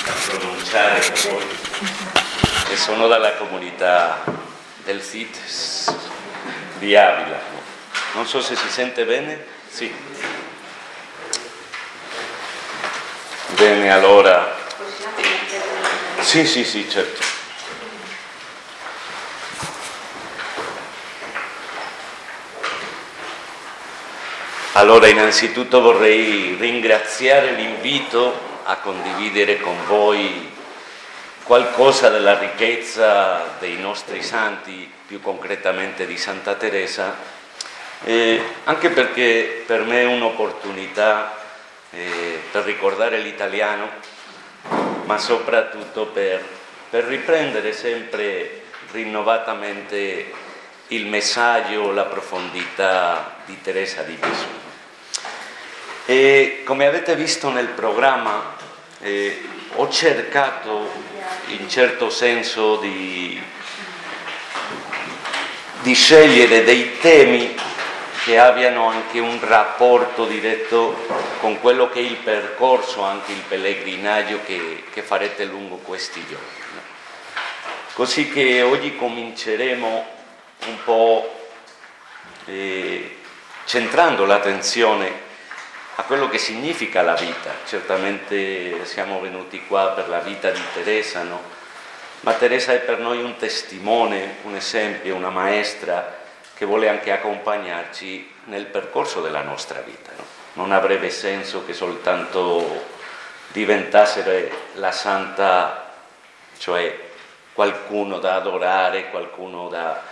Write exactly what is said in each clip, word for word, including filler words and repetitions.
pronunciare con voi, e sono dalla comunità del S I T di Avila. Non so se si sente bene? Sì. Bene, allora. Sì, sì, sì, certo. Allora, innanzitutto vorrei ringraziare l'invito a condividere con voi qualcosa della ricchezza dei nostri santi, più concretamente di Santa Teresa, eh, anche perché per me è un'opportunità eh, per ricordare l'italiano, ma soprattutto per, per riprendere sempre rinnovatamente il messaggio, la profondità di Teresa di Gesù. E come avete visto nel programma, eh, ho cercato in certo senso di, di scegliere dei temi che abbiano anche un rapporto diretto con quello che è il percorso, anche il pellegrinaggio che, che farete lungo questi giorni. Così che oggi cominceremo un po' eh, centrando l'attenzione a quello che significa la vita. Certamente siamo venuti qua per la vita di Teresa, no? Ma Teresa è per noi un testimone, un esempio, una maestra che vuole anche accompagnarci nel percorso della nostra vita, no? Non avrebbe senso che soltanto diventasse la santa, cioè qualcuno da adorare, qualcuno da,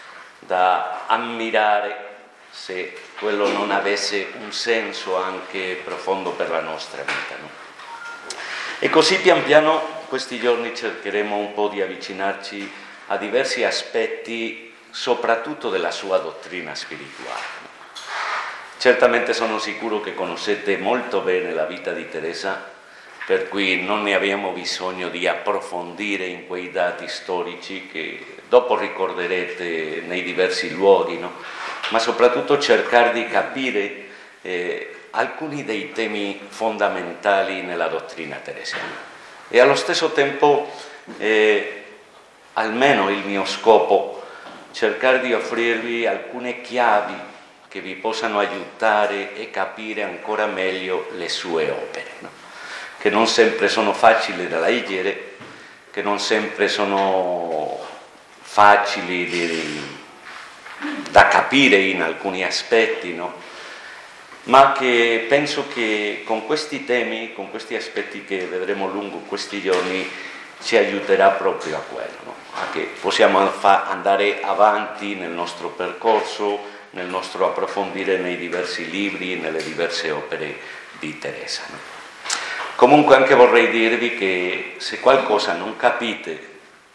da ammirare, se quello non avesse un senso anche profondo per la nostra vita, no? E così pian piano questi giorni cercheremo un po' di avvicinarci a diversi aspetti, soprattutto della sua dottrina spirituale. Certamente sono sicuro che conoscete molto bene la vita di Teresa, per cui non ne abbiamo bisogno di approfondire in quei dati storici che dopo ricorderete nei diversi luoghi, no? Ma soprattutto cercare di capire eh, alcuni dei temi fondamentali nella dottrina teresiana. E allo stesso tempo, eh, almeno il mio scopo, cercare di offrirvi alcune chiavi che vi possano aiutare e capire ancora meglio le sue opere, no? Che non sempre sono facili da leggere, che non sempre sono facili di, da capire in alcuni aspetti, no? Ma che penso che con questi temi, con questi aspetti che vedremo lungo questi giorni, ci aiuterà proprio a quello, no? A che possiamo fa- andare avanti nel nostro percorso, nel nostro approfondire nei diversi libri, nelle diverse opere di Teresa, no? Comunque anche vorrei dirvi che se qualcosa non capite,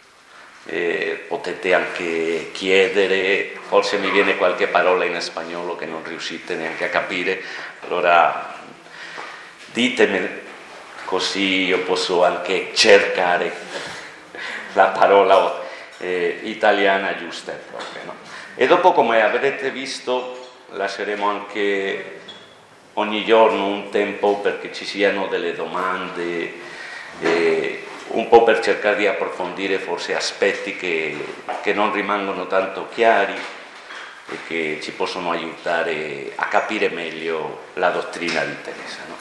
Eh, potete anche chiedere, forse mi viene qualche parola in spagnolo che non riuscite neanche a capire, allora ditemi, così io posso anche cercare la parola eh, italiana giusta e propria, no? E dopo, come avrete visto, lasceremo anche ogni giorno un tempo perché ci siano delle domande, eh, un po' per cercare di approfondire forse aspetti che, che non rimangono tanto chiari e che ci possono aiutare a capire meglio la dottrina di Teresa, no?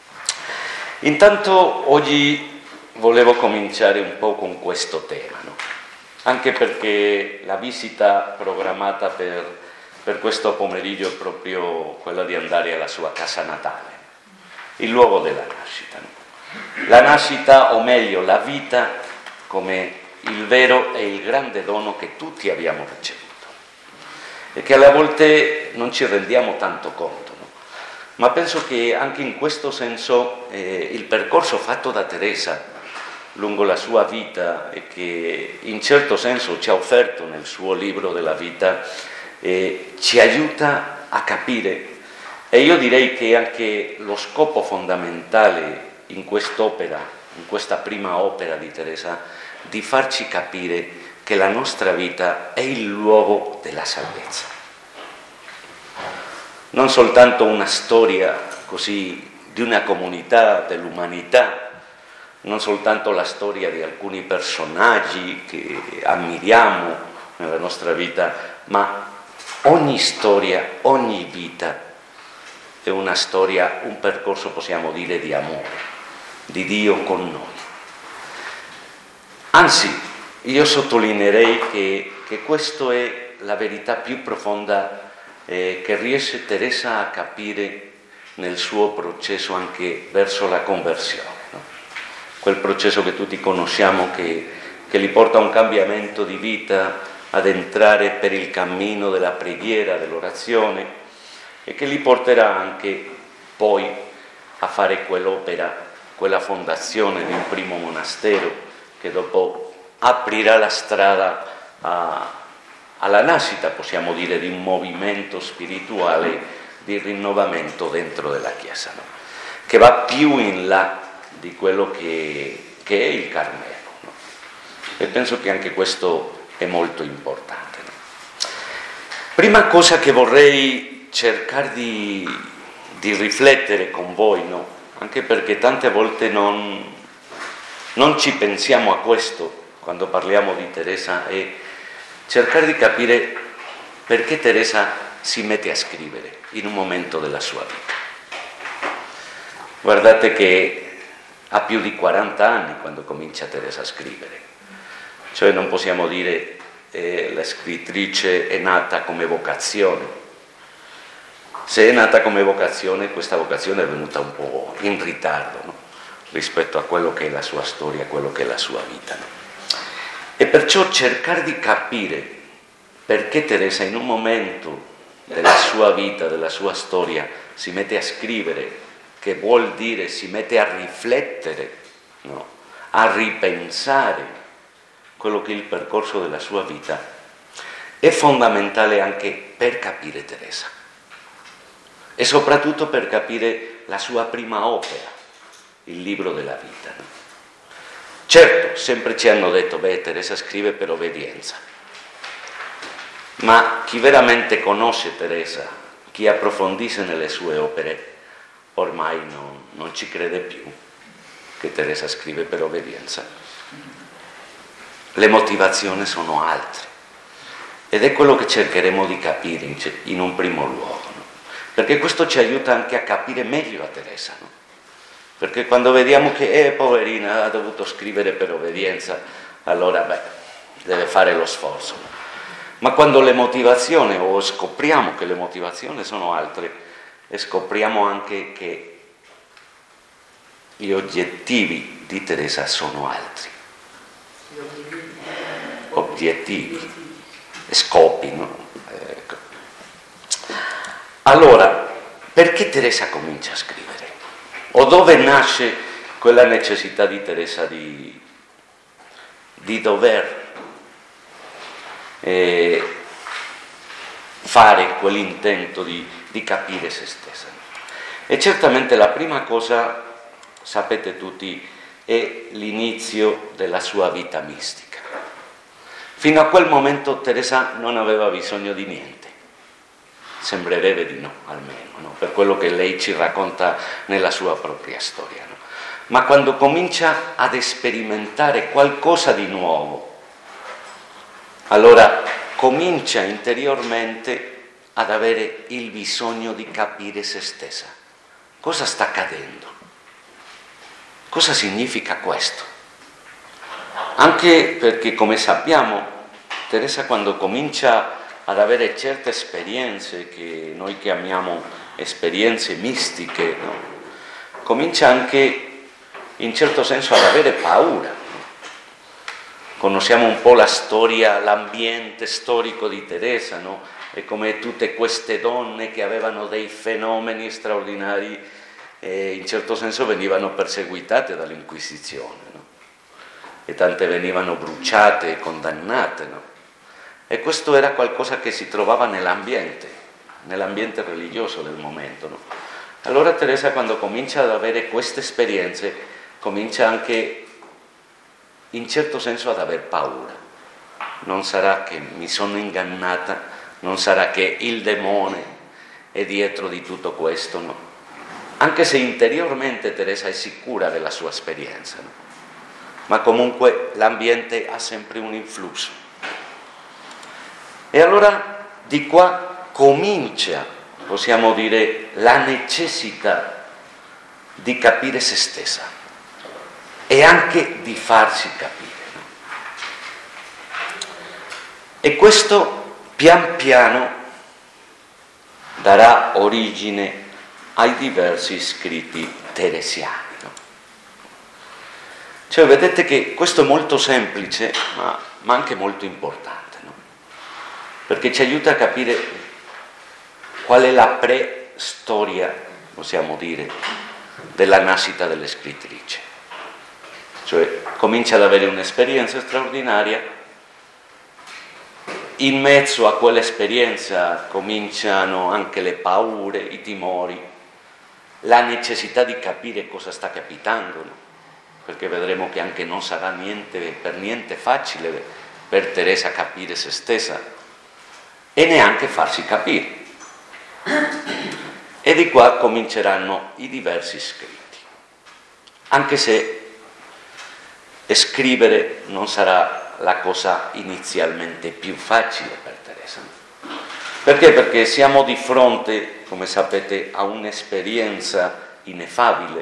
Intanto oggi volevo cominciare un po' con questo tema, no? Anche perché la visita programmata per, per questo pomeriggio è proprio quella di andare alla sua casa natale, il luogo della nascita, no? La nascita, o meglio la vita, come il vero e il grande dono che tutti abbiamo ricevuto e che alle volte non ci rendiamo tanto conto, no? Ma penso che anche in questo senso eh, il percorso fatto da Teresa lungo la sua vita e che in certo senso ci ha offerto nel suo libro della vita eh, ci aiuta a capire, e io direi che anche lo scopo fondamentale in quest'opera, in questa prima opera di Teresa, di farci capire che la nostra vita è il luogo della salvezza. Non soltanto una storia così di una comunità dell'umanità, non soltanto la storia di alcuni personaggi che ammiriamo nella nostra vita, ma ogni storia, ogni vita è una storia, un percorso, possiamo dire, di amore, di Dio con noi. Anzi, io sottolineerei che, che questa è la verità più profonda eh, che riesce Teresa a capire nel suo processo anche verso la conversione, no? Quel processo che tutti conosciamo che, che li porta a un cambiamento di vita, ad entrare per il cammino della preghiera, dell'orazione, e che li porterà anche poi a fare quell'opera, quella fondazione di un primo monastero che dopo aprirà la strada a, alla nascita, possiamo dire, di un movimento spirituale di rinnovamento dentro della Chiesa, no? Che va più in là di quello che, che è il Carmelo, no? E penso che anche questo è molto importante, no? Prima cosa che vorrei cercare di, di riflettere con voi, no? Anche perché tante volte non, non ci pensiamo a questo quando parliamo di Teresa, è cercare di capire perché Teresa si mette a scrivere in un momento della sua vita. Guardate che ha più di quaranta anni quando comincia Teresa a scrivere, cioè non possiamo dire che eh, la scrittrice è nata come vocazione. Se è nata come vocazione, questa vocazione è venuta un po' in ritardo, no? Rispetto a quello che è la sua storia, a quello che è la sua vita, no? E perciò cercare di capire perché Teresa in un momento della sua vita, della sua storia, si mette a scrivere, che vuol dire si mette a riflettere, no? A ripensare quello che è il percorso della sua vita, è fondamentale anche per capire Teresa e soprattutto per capire la sua prima opera, il libro della vita, no? Certo, sempre ci hanno detto, beh, Teresa scrive per obbedienza. Ma chi veramente conosce Teresa, chi approfondisce nelle sue opere, ormai non, non ci crede più che Teresa scrive per obbedienza. Le motivazioni sono altre ed è quello che cercheremo di capire in, in un primo luogo, no? Perché questo ci aiuta anche a capire meglio a Teresa, no? Perché quando vediamo che, eh, poverina, ha dovuto scrivere per obbedienza, allora, beh, deve fare lo sforzo, no? Ma quando le motivazioni, o scopriamo che le motivazioni sono altre, e scopriamo anche che gli obiettivi di Teresa sono altri. Obiettivi, scopi, no? Ecco. Allora, perché Teresa comincia a scrivere? O dove nasce quella necessità di Teresa di, di dover Eh, fare quell'intento di, di capire se stessa? E certamente la prima cosa, sapete tutti, è l'inizio della sua vita mistica. Fino a quel momento Teresa non aveva bisogno di niente, sembrerebbe di no, almeno, no? Per quello che lei ci racconta nella sua propria storia, no? Ma quando comincia ad sperimentare qualcosa di nuovo, allora comincia interiormente ad avere il bisogno di capire se stessa. Cosa sta accadendo? Cosa significa questo? Anche perché, come sappiamo, Teresa quando comincia ad avere certe esperienze, che noi chiamiamo esperienze mistiche, no? Comincia anche in certo senso ad avere paura. Conosciamo un po' la storia, l'ambiente storico di Teresa, no? E come tutte queste donne che avevano dei fenomeni straordinari e in certo senso venivano perseguitate dall'Inquisizione, no? E tante venivano bruciate e condannate, no? E questo era qualcosa che si trovava nell'ambiente, nell'ambiente religioso del momento, no? Allora Teresa, quando comincia ad avere queste esperienze, comincia anche in certo senso ad aver paura. Non sarà che mi sono ingannata, non sarà che il demone è dietro di tutto questo, no? Anche se interiormente Teresa è sicura della sua esperienza, no? ma comunque l'ambiente ha sempre un influsso. E allora di qua comincia, possiamo dire, la necessità di capire se stessa e anche di farsi capire. E questo pian piano darà origine ai diversi scritti teresiani. No? Cioè, vedete che questo è molto semplice, ma, ma anche molto importante, no? Perché ci aiuta a capire qual è la pre-storia, possiamo dire, della nascita delle scrittrici. Cioè, comincia ad avere un'esperienza straordinaria. In mezzo a quell'esperienza cominciano anche le paure, i timori, la necessità di capire cosa sta capitando, no? Perché vedremo che anche non sarà niente, per niente facile per Teresa capire se stessa e neanche farsi capire. E di qua cominceranno i diversi scritti, anche se scrivere non sarà la cosa inizialmente più facile per Teresa. Perché? Perché siamo di fronte, come sapete, a un'esperienza ineffabile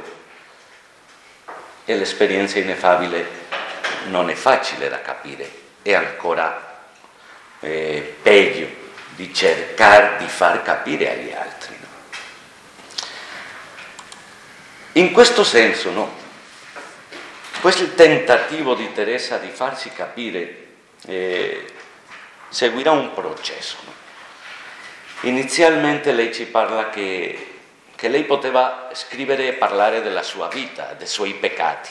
e l'esperienza ineffabile non è facile da capire, è ancora eh, peggio di cercare di far capire agli altri. No? In questo senso, no? Questo tentativo di Teresa di farsi capire eh, seguirà un processo. No? Inizialmente lei ci parla che, che lei poteva scrivere e parlare della sua vita, dei suoi peccati,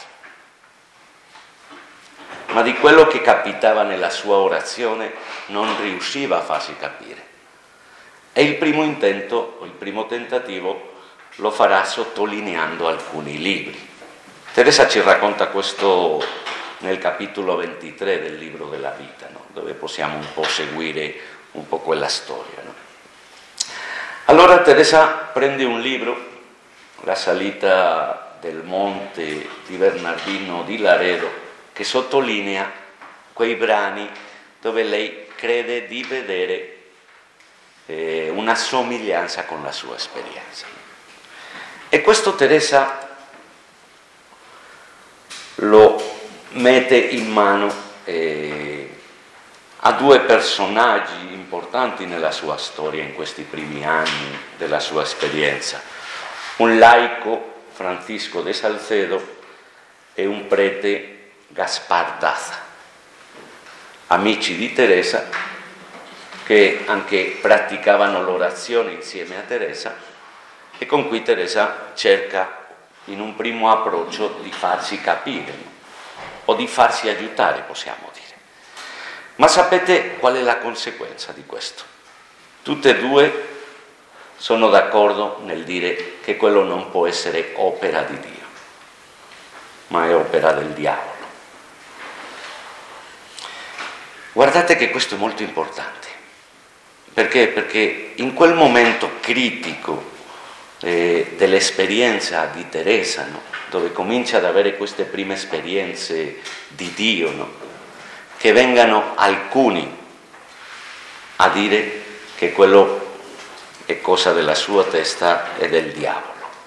ma di quello che capitava nella sua orazione non riusciva a farsi capire. E il primo intento, o il primo tentativo, lo farà sottolineando alcuni libri. Teresa ci racconta questo nel capitolo ventitré del libro della vita, no? Dove possiamo un po' seguire un po' quella storia. No? Allora Teresa prende un libro, La salita del monte di Bernardino di Laredo, che sottolinea quei brani dove lei crede di vedere eh, una somiglianza con la sua esperienza. E questo Teresa lo mette in mano eh, a due personaggi importanti nella sua storia in questi primi anni della sua esperienza: un laico, Francisco de Salcedo, e un prete, Gaspar Daza, amici di Teresa, che anche praticavano l'orazione insieme a Teresa e con cui Teresa cerca in un primo approccio di farsi capire, no? O di farsi aiutare, possiamo dire. Ma sapete qual è la conseguenza di questo? Tutte e due sono d'accordo nel dire che quello non può essere opera di Dio, ma è opera del diavolo. Guardate che questo è molto importante. Perché? Perché in quel momento critico eh, dell'esperienza di Teresa, no? Dove comincia ad avere queste prime esperienze di Dio, no? Che vengano alcuni a dire che quello è cosa della sua testa e del diavolo.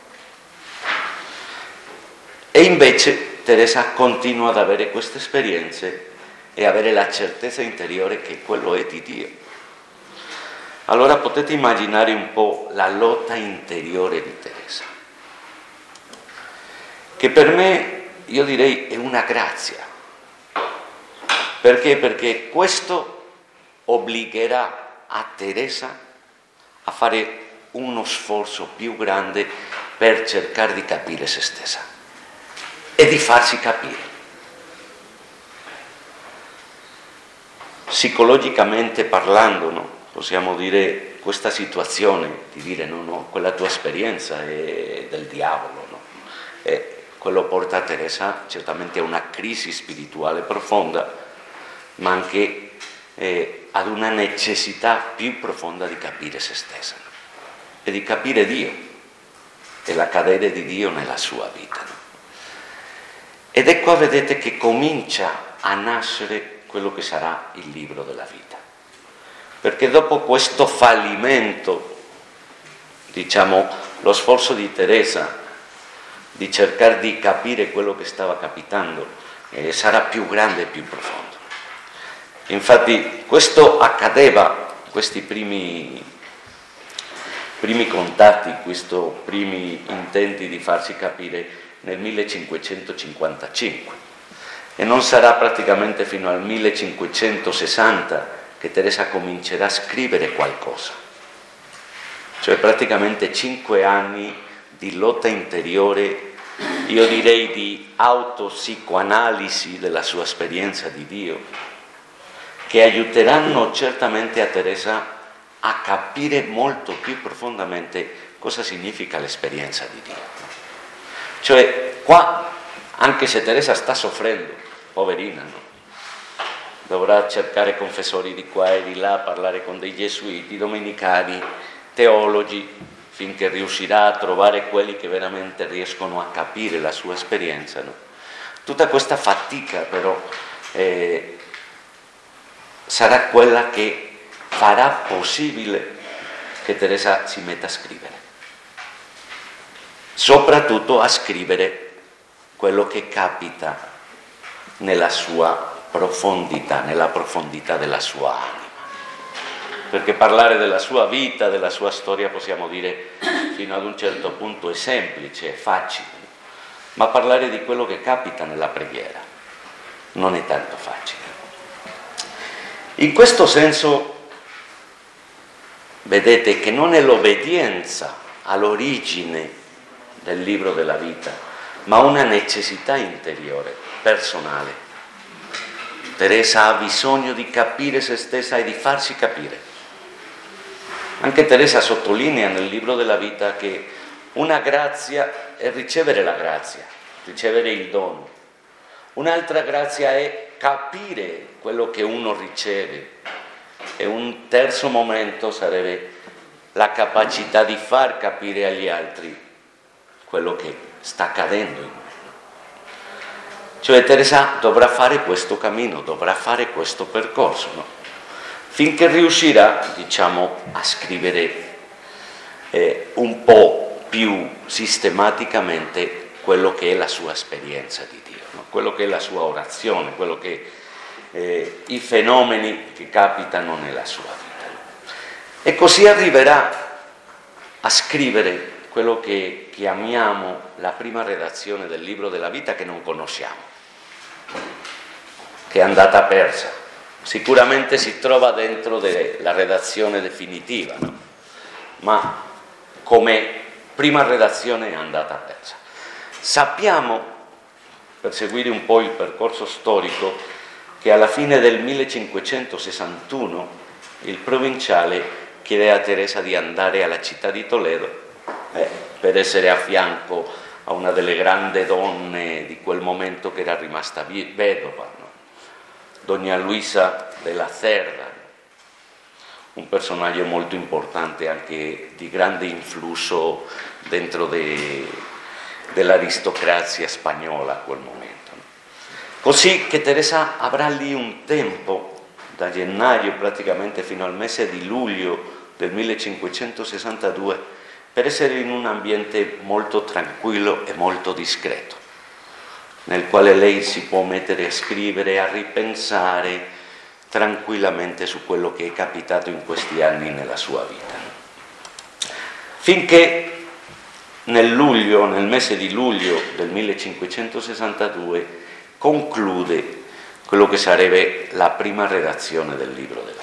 E invece Teresa continua ad avere queste esperienze e avere la certezza interiore che quello è di Dio. Allora potete immaginare un po' la lotta interiore di Teresa, che per me, io direi, è una grazia. Perché? Perché questo obbligherà a Teresa a fare uno sforzo più grande per cercare di capire se stessa e di farsi capire. Psicologicamente parlando, no? Possiamo dire questa situazione di dire no, no, quella tua esperienza è del diavolo, no? E quello porta a Teresa certamente a una crisi spirituale profonda, ma anche eh, ad una necessità più profonda di capire se stessa, no? E di capire Dio e l'accadere di Dio nella sua vita, no? Ed è qua, vedete, che comincia a nascere quello che sarà il libro della vita. Perché dopo questo fallimento, diciamo, lo sforzo di Teresa di cercare di capire quello che stava capitando eh, sarà più grande e più profondo. Infatti questo accadeva, questi primi, primi contatti, questi primi intenti di farsi capire nel millecinquecentocinquantacinque, e non sarà praticamente fino al millecinquecentosessanta che Teresa comincerà a scrivere qualcosa, cioè praticamente cinque anni di lotta interiore, io direi di autopsicoanalisi della sua esperienza di Dio, che aiuteranno certamente a Teresa a capire molto più profondamente cosa significa l'esperienza di Dio. Cioè qua, anche se Teresa sta soffrendo, poverina, no? Dovrà cercare confessori di qua e di là, parlare con dei gesuiti, domenicani, teologi, finché riuscirà a trovare quelli che veramente riescono a capire la sua esperienza, no? Tutta questa fatica però eh, sarà quella che farà possibile che Teresa si metta a scrivere, soprattutto a scrivere quello che capita nella sua profondità, nella profondità della sua anima. Perché parlare della sua vita, della sua storia, possiamo dire, fino ad un certo punto è semplice, è facile, ma parlare di quello che capita nella preghiera non è tanto facile. In questo senso, vedete che non è l'obbedienza all'origine del libro della vita, ma una necessità interiore, personale. Teresa ha bisogno di capire se stessa e di farsi capire. Anche Teresa sottolinea nel libro della vita che una grazia è ricevere la grazia, ricevere il dono. Un'altra grazia è capire quello che uno riceve. E un terzo momento sarebbe la capacità di far capire agli altri quello che sta accadendo in me. Cioè Teresa dovrà fare questo cammino, dovrà fare questo percorso, no? Finché riuscirà, diciamo, a scrivere eh, un po' più sistematicamente quello che è la sua esperienza di Dio, no? Quello che è la sua orazione, quello che eh, i fenomeni che capitano nella sua vita. E così arriverà a scrivere quello che chiamiamo la prima redazione del libro della vita, che non conosciamo, che è andata persa. Sicuramente si trova dentro della redazione definitiva, no? Ma come prima redazione è andata persa. Sappiamo, per seguire un po' il percorso storico, che alla fine del millecinquecentosessantuno il provinciale chiede a Teresa di andare alla città di Toledo eh, per essere a fianco a una delle grandi donne di quel momento che era rimasta vedova, no? Donna Luisa della Cerda, un personaggio molto importante, anche di grande influsso dentro de, dell'aristocrazia spagnola a quel momento, no? Così che Teresa avrà lì un tempo, da gennaio praticamente fino al mese di luglio del millecinquecentosessantadue, per essere in un ambiente molto tranquillo e molto discreto, nel quale lei si può mettere a scrivere, a ripensare tranquillamente su quello che è capitato in questi anni nella sua vita. Finché nel luglio, nel mese di luglio del millecinquecentosessantadue, conclude quello che sarebbe la prima redazione del libro della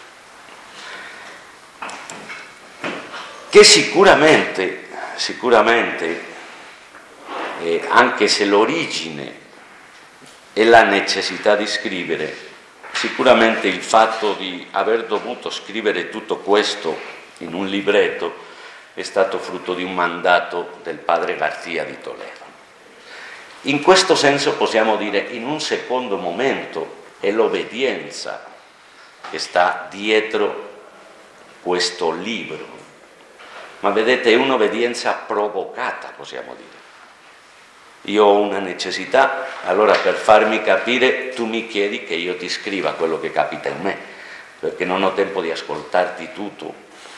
vita, che sicuramente, sicuramente eh, anche se l'origine è la necessità di scrivere, sicuramente il fatto di aver dovuto scrivere tutto questo in un libretto è stato frutto di un mandato del padre García di Toledo. In questo senso possiamo dire, in un secondo momento, è l'obbedienza che sta dietro questo libro, ma vedete, è un'obbedienza provocata, possiamo dire. io ho una necessità, allora per farmi capire tu mi chiedi che io ti scriva quello che capita in me, perché non ho tempo di ascoltarti tutto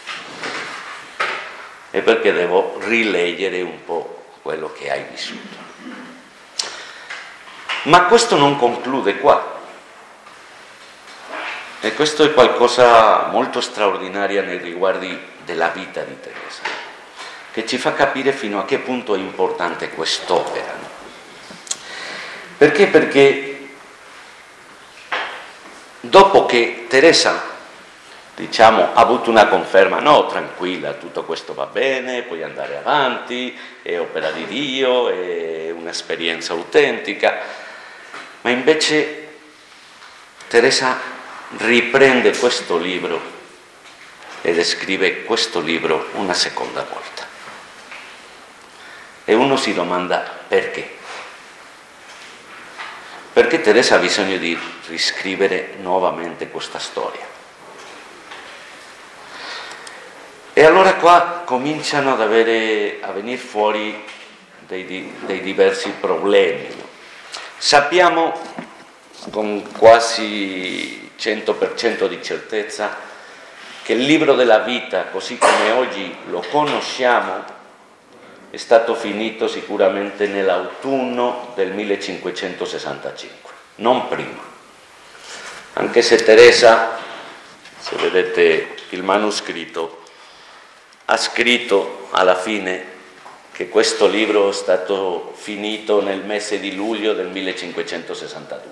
e perché devo rileggere un po' quello che hai vissuto. Ma questo non conclude qua. E questo è qualcosa molto straordinario nei riguardi della vita di Teresa, che ci fa capire fino a che punto è importante quest'opera. No? Perché? Perché dopo che Teresa, diciamo, ha avuto una conferma, no, tranquilla, tutto questo va bene, puoi andare avanti, è opera di Dio, è un'esperienza autentica, ma invece Teresa riprende questo libro ed scrive questo libro una seconda volta. E uno si domanda perché? Perché Teresa ha bisogno di riscrivere nuovamente questa storia. E allora qua cominciano ad avere, a venire fuori dei, dei diversi problemi. No? Sappiamo con quasi cento per cento di certezza che il libro della vita, così come oggi lo conosciamo, è stato finito sicuramente nell'autunno del millecinquecentosessantacinque, non prima. Anche se Teresa, se vedete il manoscritto, ha scritto alla fine che questo libro è stato finito nel mese di luglio del millecinquecentosessantadue.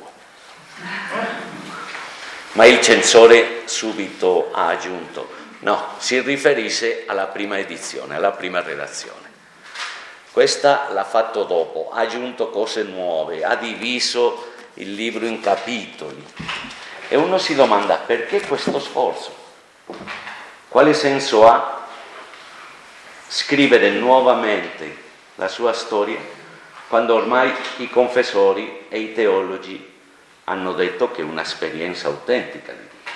Ma il censore subito ha aggiunto, no, si riferisce alla prima edizione, alla prima redazione. Questa l'ha fatto dopo, ha aggiunto cose nuove, ha diviso il libro in capitoli. E uno si domanda, perché questo sforzo? Quale senso ha scrivere nuovamente la sua storia quando ormai i confessori e i teologi hanno detto che è un'esperienza autentica di Dio?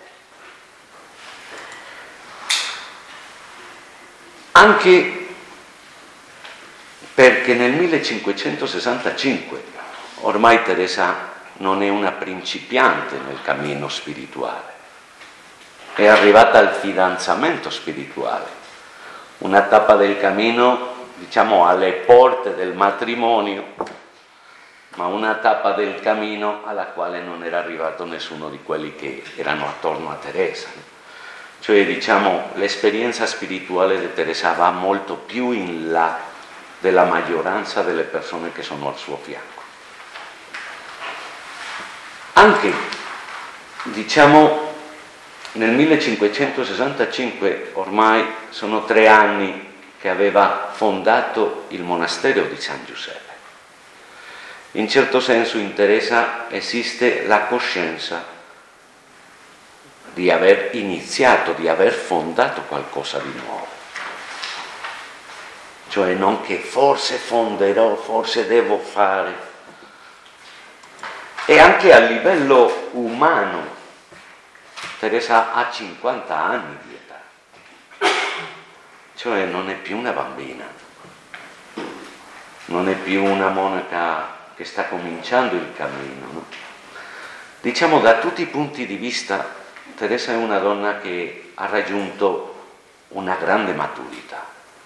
Anche perché nel millecinquecentosessantacinque ormai Teresa non è una principiante nel cammino spirituale, è arrivata al fidanzamento spirituale, una tappa del cammino, diciamo, alle porte del matrimonio, ma una tappa del cammino alla quale non era arrivato nessuno di quelli che erano attorno a Teresa. Cioè, diciamo, l'esperienza spirituale di Teresa va molto più in là della maggioranza delle persone che sono al suo fianco. Anche, diciamo, nel millecinquecentosessantacinque, ormai sono tre anni che aveva fondato il monastero di San Giuseppe. In certo senso in Teresa esiste la coscienza di aver iniziato, di aver fondato qualcosa di nuovo. Cioè non che forse fonderò, forse devo fare. E anche a livello umano, Teresa ha cinquanta anni di età. Cioè non è più una bambina, non è più una monaca che sta cominciando il cammino, no? Diciamo, da tutti i punti di vista, Teresa è una donna che ha raggiunto una grande maturità,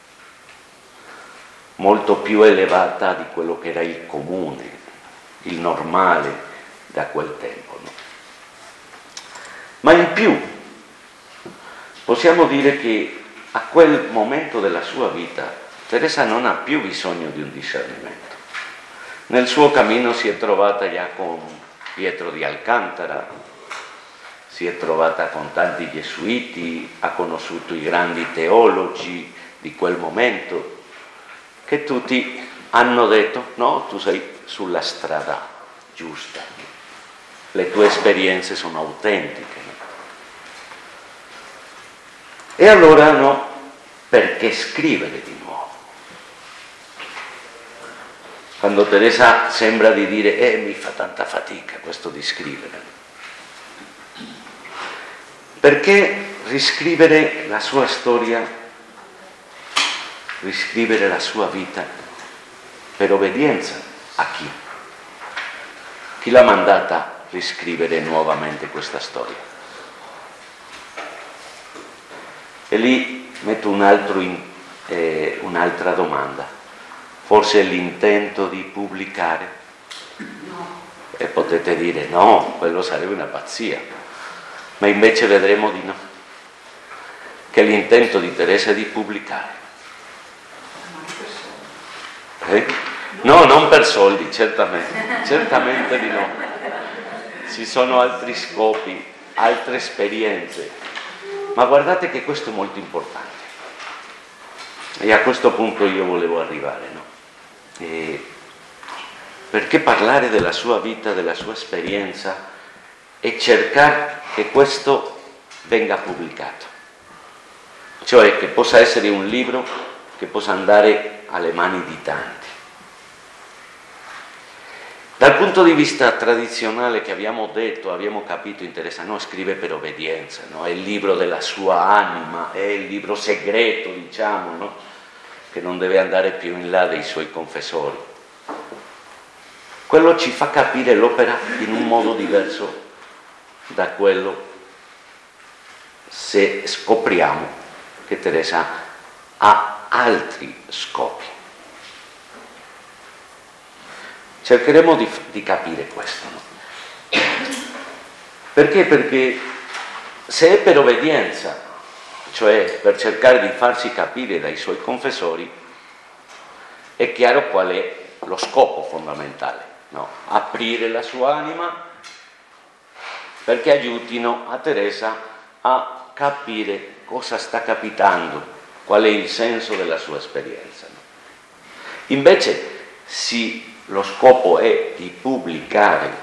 molto più elevata di quello che era il comune, il normale da quel tempo, no? Ma in più possiamo dire che a quel momento della sua vita Teresa non ha più bisogno di un discernimento. Nel suo cammino si è trovata già con Pietro di Alcantara, si è trovata con tanti gesuiti, ha conosciuto i grandi teologi di quel momento, che tutti hanno detto, no, tu sei sulla strada giusta, le tue esperienze sono autentiche. E allora no, perché scrivere di nuovo? Quando Teresa sembra di dire, eh, mi fa tanta fatica questo di scrivere. Perché riscrivere la sua storia, riscrivere la sua vita, per obbedienza a chi? Chi l'ha mandata a riscrivere nuovamente questa storia? E lì metto un altro in, eh, un'altra domanda. Forse l'intento di pubblicare? No. E potete dire no, quello sarebbe una pazzia. Ma invece vedremo di no. Che l'intento di Teresa è di pubblicare. Eh? No, non per soldi, certamente, certamente di no. Ci sono altri scopi, altre esperienze, ma guardate che questo è molto importante. E a questo punto io volevo arrivare, no? E perché parlare della sua vita, della sua esperienza e cercare che questo venga pubblicato, cioè che possa essere un libro che possa andare alle mani di tanti. Dal punto di vista tradizionale che abbiamo detto, abbiamo capito in Teresa, no, scrive per obbedienza, no? È il libro della sua anima, è il libro segreto, diciamo, no? Che non deve andare più in là dei suoi confessori. Quello ci fa capire l'opera in un modo diverso da quello se scopriamo che Teresa ha altri scopi. Cercheremo di, di capire questo, no? Perché? Perché se è per obbedienza, cioè per cercare di farsi capire dai suoi confessori, è chiaro qual è lo scopo fondamentale, no? Aprire la sua anima perché aiutino a Teresa a capire cosa sta capitando, qual è il senso della sua esperienza, no? Invece si lo scopo è di pubblicare,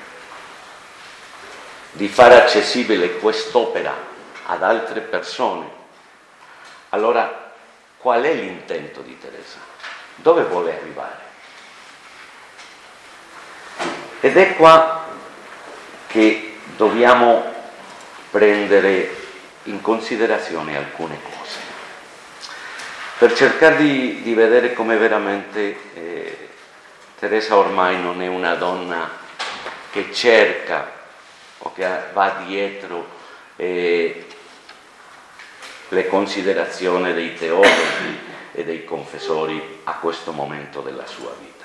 di fare accessibile quest'opera ad altre persone. Allora, qual è l'intento di Teresa? Dove vuole arrivare? Ed è qua che dobbiamo prendere in considerazione alcune cose, per cercare di, di vedere come veramente eh, Teresa ormai non è una donna che cerca o che va dietro eh, le considerazioni dei teologi e dei confessori a questo momento della sua vita.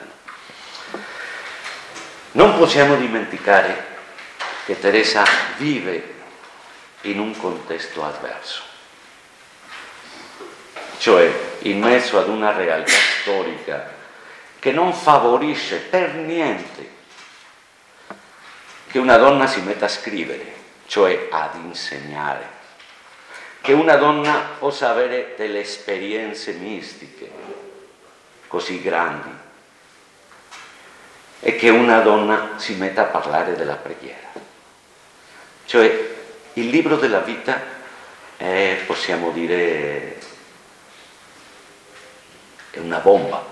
Non possiamo dimenticare che Teresa vive in un contesto avverso, cioè in mezzo ad una realtà storica che non favorisce per niente che una donna si metta a scrivere, cioè ad insegnare, che una donna possa avere delle esperienze mistiche così grandi e che una donna si metta a parlare della preghiera. Cioè il libro della vita è, possiamo dire, è una bomba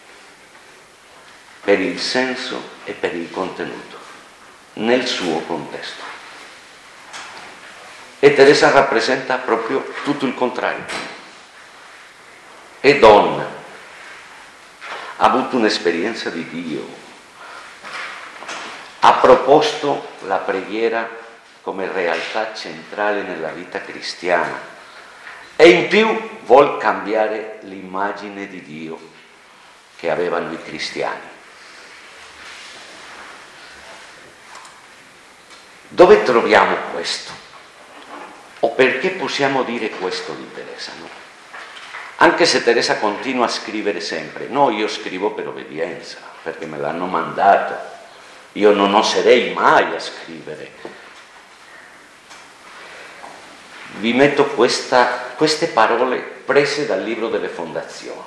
per il senso e per il contenuto, nel suo contesto. E Teresa rappresenta proprio tutto il contrario. È donna, ha avuto un'esperienza di Dio, ha proposto la preghiera come realtà centrale nella vita cristiana e in più vuol cambiare l'immagine di Dio che avevano i cristiani. Dove troviamo questo? O perché possiamo dire questo di Teresa? No? Anche se Teresa continua a scrivere sempre, no, io scrivo per obbedienza, perché me l'hanno mandato, io non oserei mai a scrivere. Vi metto questa, queste parole prese dal libro delle fondazioni.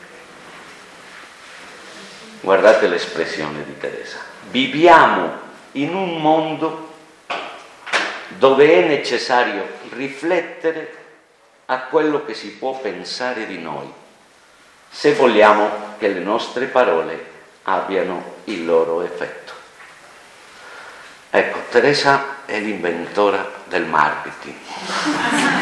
Guardate l'espressione di Teresa. Viviamo in un mondo dove è necessario riflettere a quello che si può pensare di noi, se vogliamo che le nostre parole abbiano il loro effetto. Ecco, Teresa è l'inventora del marketing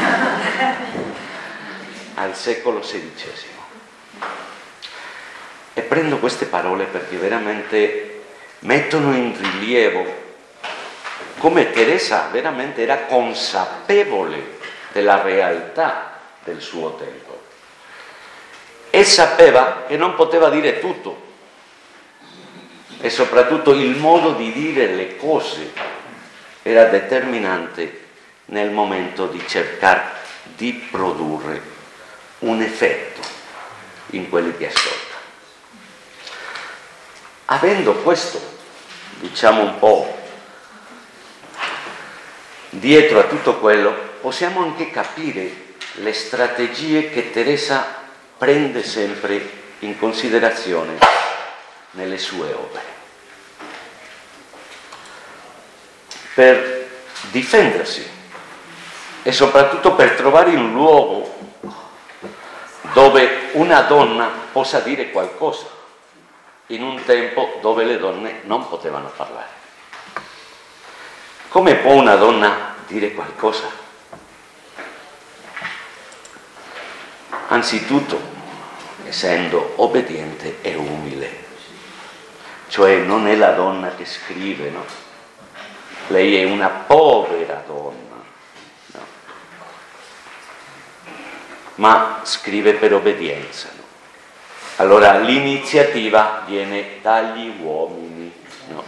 al secolo sedicesimo. E prendo queste parole perché veramente mettono in rilievo come Teresa veramente era consapevole della realtà del suo tempo e sapeva che non poteva dire tutto, e soprattutto il modo di dire le cose era determinante nel momento di cercare di produrre un effetto in quelli che ascoltano. Avendo questo, diciamo un po' dietro a tutto quello, possiamo anche capire le strategie che Teresa prende sempre in considerazione nelle sue opere per difendersi e soprattutto per trovare un luogo dove una donna possa dire qualcosa in un tempo dove le donne non potevano parlare. Come può una donna dire qualcosa? Anzitutto essendo obbediente e umile. Cioè non è la donna che scrive, no? Lei è una povera donna, no? Ma scrive per obbedienza, no? Allora l'iniziativa viene dagli uomini, no?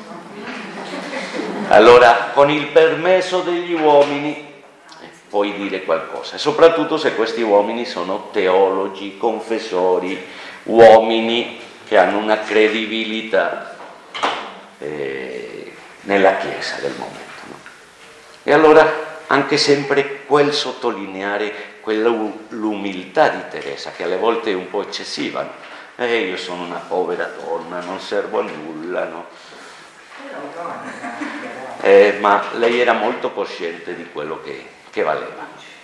Allora con il permesso degli uomini puoi dire qualcosa, e soprattutto se questi uomini sono teologi, confessori, uomini che hanno una credibilità eh, nella Chiesa del momento, no? E allora anche sempre quel sottolineare quell'umiltà di Teresa, che alle volte è un po' eccessiva, no? Eh, io sono una povera donna, non servo a nulla, no? Eh, ma lei era molto cosciente di quello che, che valeva.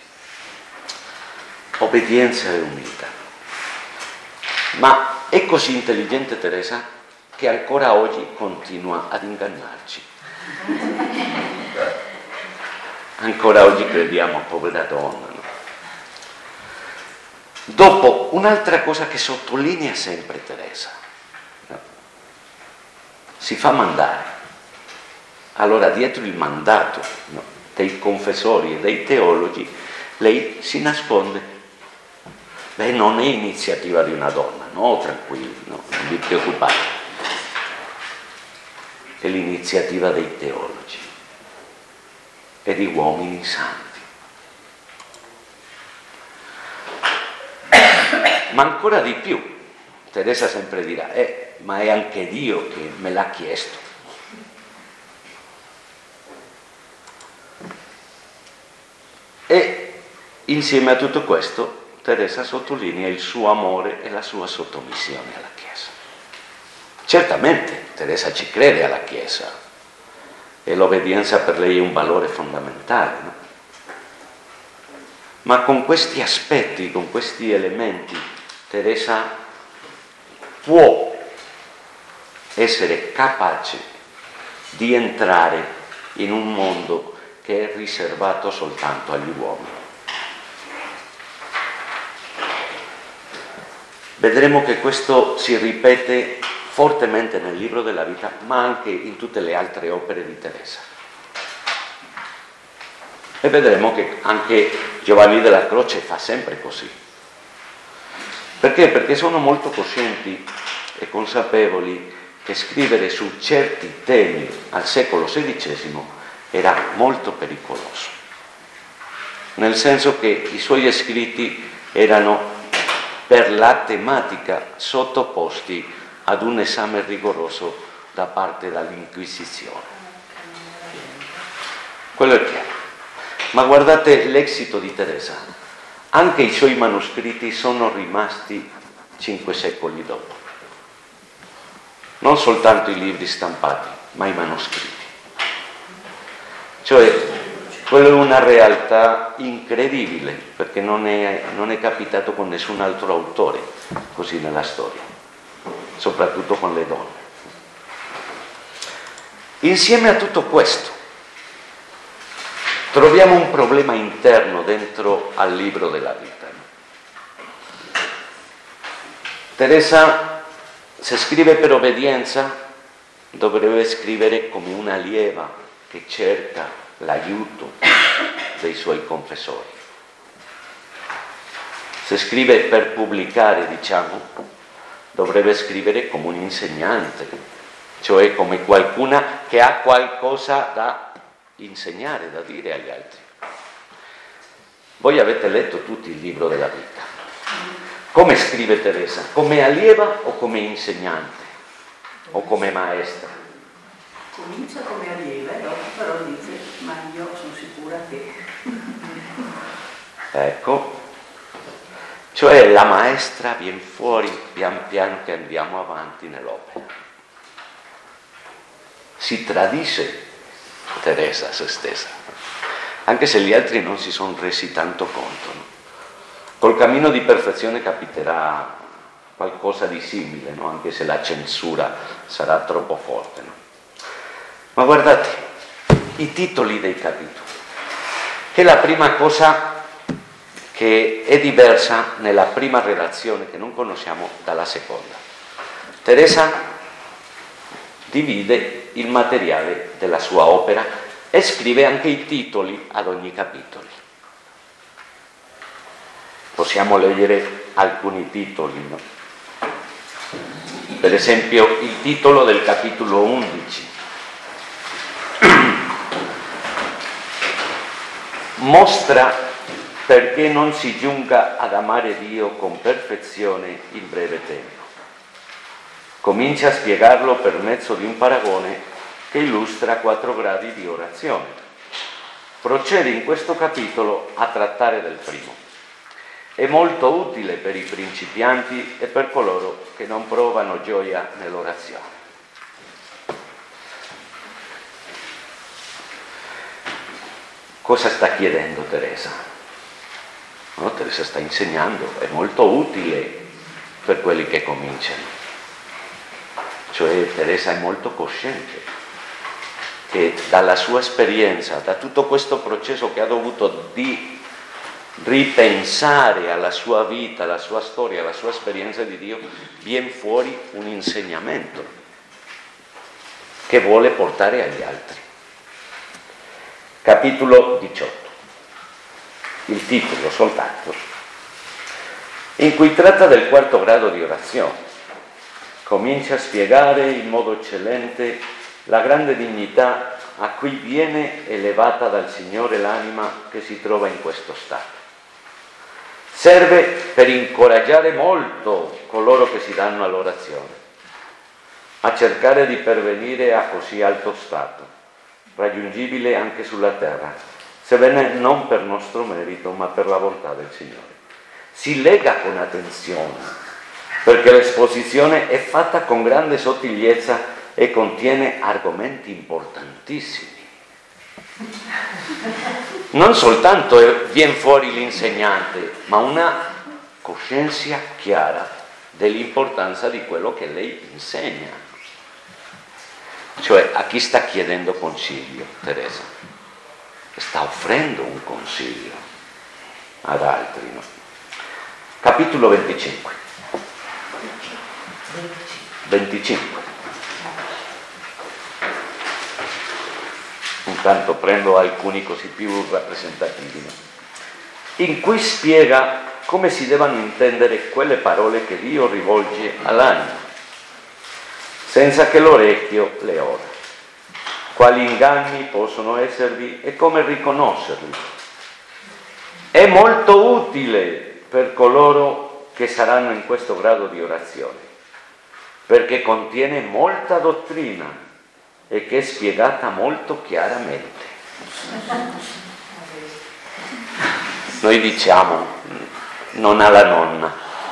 Obbedienza e umiltà. Ma è così intelligente Teresa che ancora oggi continua ad ingannarci. Ancora oggi crediamo, povera donna, no? Dopo, un'altra cosa che sottolinea sempre Teresa, no? Si fa mandare. Allora dietro il mandato, no, dei confessori e dei teologi lei si nasconde. Beh, non è iniziativa di una donna, no, tranquilli, no, non vi preoccupate. È l'iniziativa dei teologi e di uomini santi. Ma ancora di più, Teresa sempre dirà, eh, ma è anche Dio che me l'ha chiesto. E insieme a tutto questo Teresa sottolinea il suo amore e la sua sottomissione alla Chiesa. Certamente Teresa ci crede alla Chiesa e l'obbedienza per lei è un valore fondamentale, no? Ma con questi aspetti, con questi elementi, Teresa può essere capace di entrare in un mondo che è riservato soltanto agli uomini. Vedremo che questo si ripete fortemente nel libro della vita, ma anche in tutte le altre opere di Teresa. E vedremo che anche Giovanni della Croce fa sempre così. Perché? Perché sono molto coscienti e consapevoli che scrivere su certi temi al secolo sedicesimo era molto pericoloso, nel senso che i suoi scritti erano per la tematica sottoposti ad un esame rigoroso da parte dell'Inquisizione. Quello è chiaro. Ma guardate l'esito di Teresa. Anche i suoi manoscritti sono rimasti cinque secoli dopo. Non soltanto i libri stampati, ma i manoscritti. Cioè, quella è una realtà incredibile, perché non è, non è capitato con nessun altro autore così nella storia, soprattutto con le donne. Insieme a tutto questo, troviamo un problema interno dentro al libro della vita. Teresa Se scrive per obbedienza, dovrebbe scrivere come un'allieva che cerca l'aiuto dei suoi confessori. Se scrive per pubblicare, diciamo, dovrebbe scrivere come un insegnante, cioè come qualcuna che ha qualcosa da insegnare, da dire agli altri. Voi avete letto tutti il libro della vita. Come scrive Teresa? Come allieva o come insegnante? O come maestra? Comincia come allieva, dopo però dice, ma io sono sicura che... Ecco, cioè la maestra viene fuori pian piano che andiamo avanti nell'opera. Si tradisce Teresa se stessa, anche se gli altri non si sono resi tanto conto, no? Col cammino di perfezione capiterà qualcosa di simile, no? Anche se la censura sarà troppo forte, no? Ma guardate, i titoli dei capitoli, che è la prima cosa che è diversa nella prima relazione, che non conosciamo, dalla seconda. Teresa divide il materiale della sua opera e scrive anche i titoli ad ogni capitolo. Possiamo leggere alcuni titoli, no? Per esempio il titolo del capitolo undici. Mostra perché non si giunga ad amare Dio con perfezione in breve tempo. Comincia a spiegarlo per mezzo di un paragone che illustra quattro gradi di orazione. Procede in questo capitolo a trattare del primo. È molto utile per i principianti e per coloro che non provano gioia nell'orazione. Cosa sta chiedendo Teresa? No, Teresa sta insegnando, è molto utile per quelli che cominciano. Cioè Teresa è molto cosciente che dalla sua esperienza, da tutto questo processo che ha dovuto di ripensare alla sua vita, alla sua storia, alla sua esperienza di Dio, viene fuori un insegnamento che vuole portare agli altri. Capitolo diciotto, il titolo soltanto, in cui tratta del quarto grado di orazione. Comincia a spiegare in modo eccellente la grande dignità a cui viene elevata dal Signore l'anima che si trova in questo stato. Serve per incoraggiare molto coloro che si danno all'orazione a cercare di pervenire a così alto stato, raggiungibile anche sulla terra, sebbene non per nostro merito, ma per la volontà del Signore. Si lega con attenzione, perché l'esposizione è fatta con grande sottigliezza e contiene argomenti importantissimi. Non soltanto viene fuori l'insegnante, ma una coscienza chiara dell'importanza di quello che lei insegna. Cioè, a chi sta chiedendo consiglio, Teresa? Sta offrendo un consiglio ad altri, no? Capitolo venticinque. venticinque. Intanto prendo alcuni così più rappresentativi, no? In cui spiega come si devono intendere quelle parole che Dio rivolge all'anima, senza che l'orecchio le ora. Quali inganni possono esservi e come riconoscerli. È molto utile per coloro che saranno in questo grado di orazione, perché contiene molta dottrina e che è spiegata molto chiaramente. Noi diciamo, non alla nonna.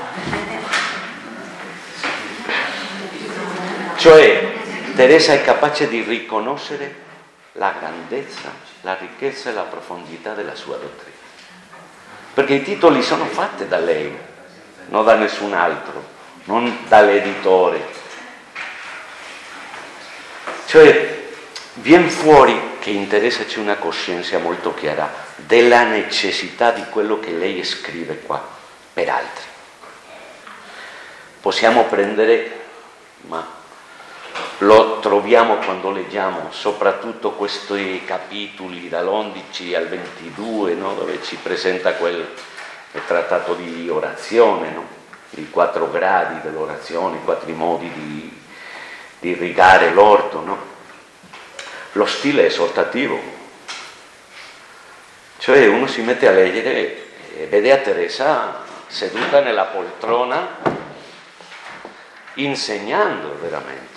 Cioè, Teresa è capace di riconoscere la grandezza, la ricchezza e la profondità della sua dottrina. Perché i titoli sono fatti da lei, non da nessun altro, non dall'editore. Cioè, viene fuori che in Teresa c'è una coscienza molto chiara della necessità di quello che lei scrive qua per altri. Possiamo prendere ma lo troviamo quando leggiamo soprattutto questi capitoli dall'undici al ventidue, no? Dove ci presenta quel trattato di orazione, no? I quattro gradi dell'orazione, i quattro modi di, di irrigare l'orto, no? Lo stile esortativo, cioè uno si mette a leggere e vede a Teresa seduta nella poltrona insegnando veramente,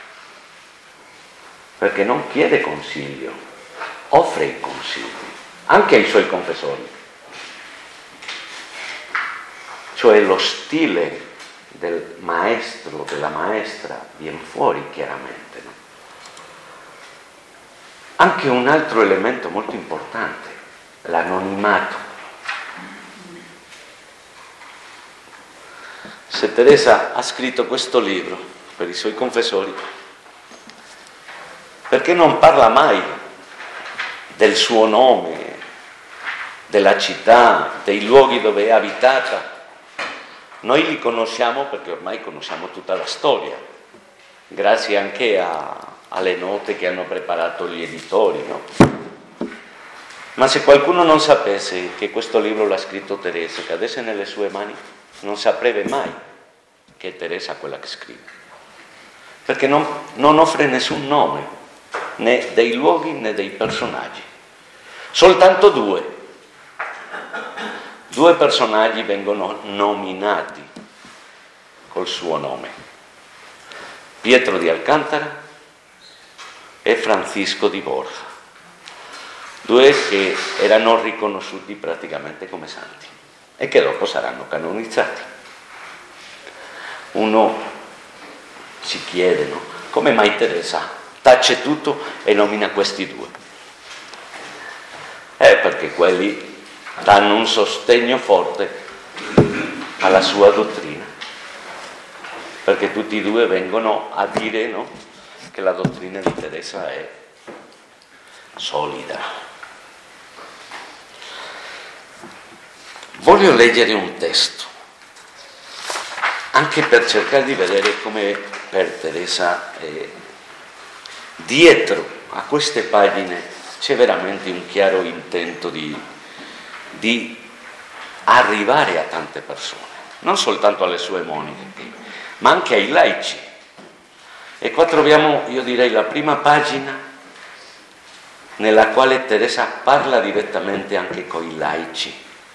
perché non chiede consiglio, offre i consigli anche ai suoi confessori. Cioè lo stile del maestro, della maestra, viene fuori chiaramente. No? Anche un altro elemento molto importante, l'anonimato. Se Teresa ha scritto questo libro per i suoi confessori, perché non parla mai del suo nome, della città, dei luoghi dove è abitata? Noi li conosciamo perché ormai conosciamo tutta la storia, grazie anche a, alle note che hanno preparato gli editori, no? Ma se qualcuno non sapesse che questo libro l'ha scritto Teresa, cadesse nelle sue mani, non saprebbe mai che è Teresa quella che scrive, perché non, non offre nessun nome, né dei luoghi né dei personaggi, soltanto due. Due personaggi vengono nominati col suo nome, Pietro di Alcántara e Francisco di Borja, due che erano riconosciuti praticamente come santi e che dopo saranno canonizzati. Uno si chiede, no? Come mai Teresa tace tutto e nomina questi due? Eh, perché quelli danno un sostegno forte alla sua dottrina, perché tutti e due vengono a dire, no, che la dottrina di Teresa è solida. Voglio leggere un testo, anche per cercare di vedere come per Teresa eh, dietro a queste pagine c'è veramente un chiaro intento di di arrivare a tante persone, non soltanto alle sue monache, ma anche ai laici. E qua troviamo, io direi, la prima pagina nella quale Teresa parla direttamente anche con i laici.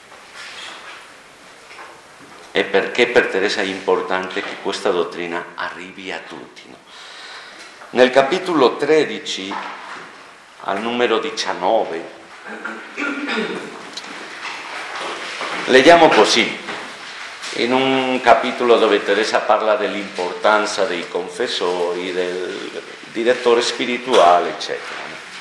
E perché per Teresa è importante che questa dottrina arrivi a tutti, no? Nel capitolo tredici, al numero diciannove, leggiamo così, in un capitolo dove Teresa parla dell'importanza dei confessori, del direttore spirituale, eccetera.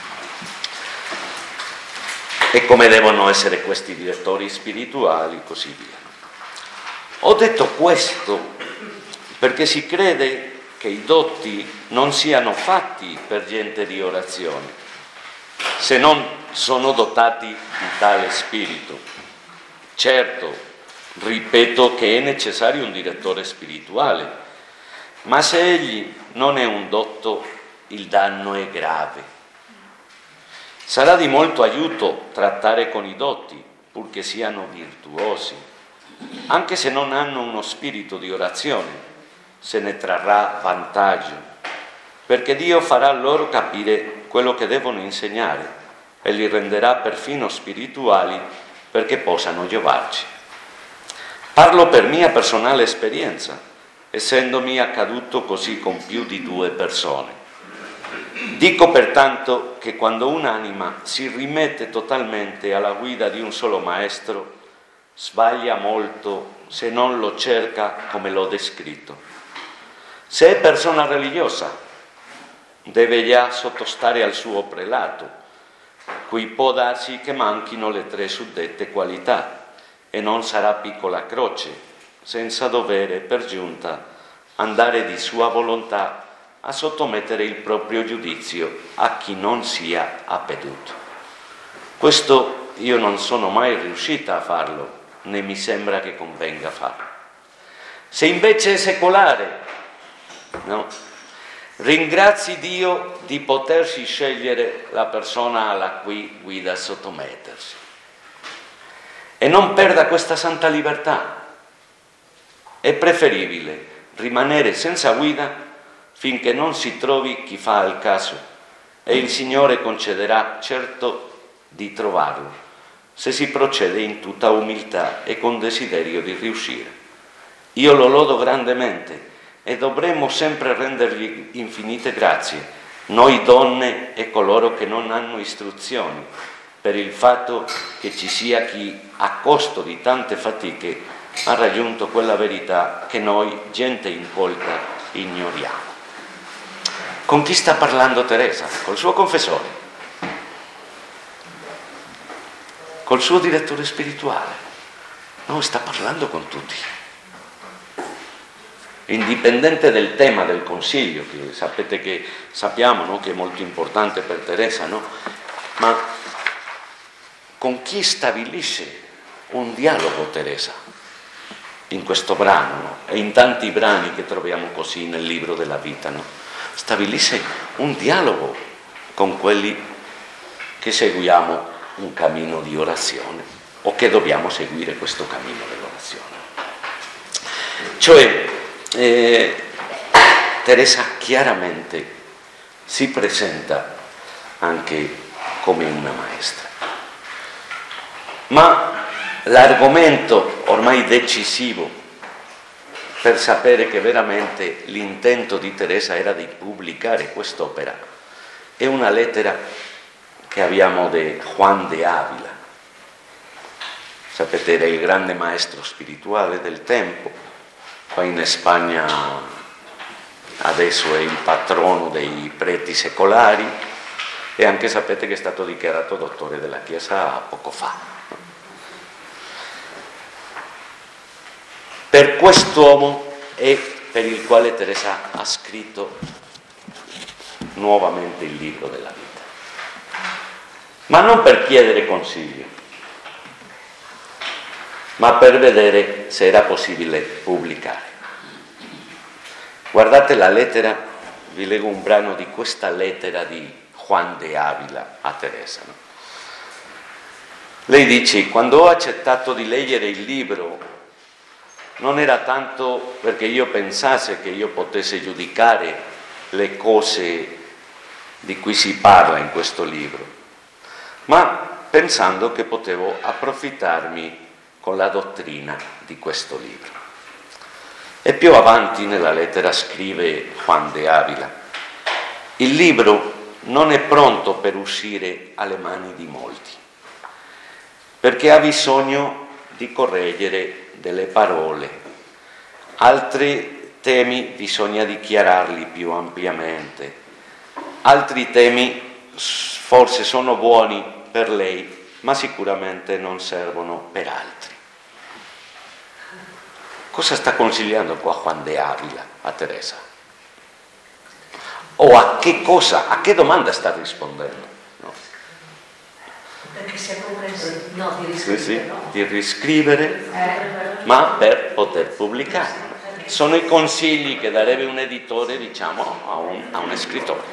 E come devono essere questi direttori spirituali, così via. Ho detto questo perché si crede che i dotti non siano fatti per gente di orazione, se non sono dotati di tale spirito. Certo, ripeto che è necessario un direttore spirituale, ma se egli non è un dotto, il danno è grave. Sarà di molto aiuto trattare con i dotti, purché siano virtuosi, anche se non hanno uno spirito di orazione, se ne trarrà vantaggio, perché Dio farà loro capire quello che devono insegnare e li renderà perfino spirituali perché possano giovarci. Parlo per mia personale esperienza, essendomi accaduto così con più di due persone. Dico pertanto che quando un'anima si rimette totalmente alla guida di un solo maestro, sbaglia molto se non lo cerca come l'ho descritto. Se è persona religiosa, deve già sottostare al suo prelato, cui può darsi che manchino le tre suddette qualità, e non sarà piccola croce, senza dovere per giunta andare di sua volontà a sottomettere il proprio giudizio a chi non sia avveduto. Questo io non sono mai riuscita a farlo, né mi sembra che convenga farlo. Se invece è secolare, no? Ringrazi Dio di potersi scegliere la persona alla cui guida sottomettersi. E non perda questa santa libertà. È preferibile rimanere senza guida finché non si trovi chi fa il caso, e il Signore concederà certo di trovarlo, se si procede in tutta umiltà e con desiderio di riuscire. Io lo lodo grandemente e dovremmo sempre rendergli infinite grazie, noi donne e coloro che non hanno istruzioni, per il fatto che ci sia chi, a costo di tante fatiche, ha raggiunto quella verità che noi, gente incolta, ignoriamo. Con chi sta parlando Teresa? Col suo confessore, col suo direttore spirituale. No, sta parlando con tutti. Indipendente del tema del consiglio, che sapete che sappiamo, no, che è molto importante per Teresa, no? Ma con chi stabilisce un dialogo Teresa in questo brano, no? E in tanti brani che troviamo così nel libro della vita, no? Stabilisce un dialogo con quelli che seguiamo un cammino di orazione o che dobbiamo seguire questo cammino dell'orazione. Cioè, Eh, Teresa chiaramente si presenta anche come una maestra, ma l'argomento ormai decisivo per sapere che veramente l'intento di Teresa era di pubblicare quest'opera è una lettera che abbiamo di Juan de Ávila. Sapete, era il grande maestro spirituale del tempo. Qua in Spagna adesso è il patrono dei preti secolari e anche sapete che è stato dichiarato dottore della Chiesa poco fa. Per quest'uomo è per il quale Teresa ha scritto nuovamente il libro della vita, ma non per chiedere consiglio, ma per vedere se era possibile pubblicare. Guardate la lettera, vi leggo un brano di questa lettera di Juan de Ávila a Teresa. No? Lei dice: quando ho accettato di leggere il libro, non era tanto perché io pensasse che io potesse giudicare le cose di cui si parla in questo libro, ma pensando che potevo approfittarmi con la dottrina di questo libro. E più avanti nella lettera scrive Juan de Ávila: il libro non è pronto per uscire alle mani di molti, perché ha bisogno di correggere delle parole, altri temi bisogna dichiararli più ampiamente, altri temi forse sono buoni per lei, ma sicuramente non servono per altri. Cosa sta consigliando qua Juan de Ávila a Teresa? O a che cosa, a che domanda sta rispondendo? No. Perché sia comprensibile, no, di riscrivere, sì, sì, no? di riscrivere, eh. ma per poter pubblicare. Sono i consigli che darebbe un editore, diciamo, a un, a un scrittore.